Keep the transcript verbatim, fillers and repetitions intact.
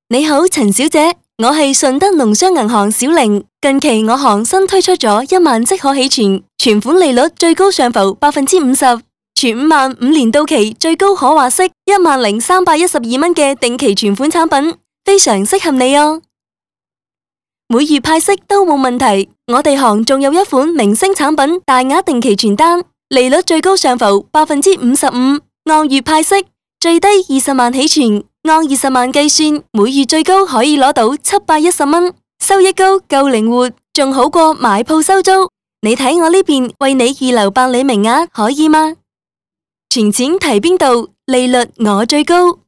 你好，陳小姐，我係順德農商銀行小玲。近期我行新推出咗一萬即可起存，存款利率最高上浮百分之五十，存五萬五年到期，最高可劃息一萬零三百一十二蚊嘅定期存款產品，非常適合你哦。每月派息都冇問題，我哋行仲有一款明星產品大額定期存單，利率最高上浮百分之五十五，按月派息，最低二十萬起存。按二十萬計算，每月最高可以攞到七百一十蚊，收益高夠靈活，仲好過買鋪收租。你睇我呢邊為你預留百里名額，可以嗎？存錢提邊度，利率我最高。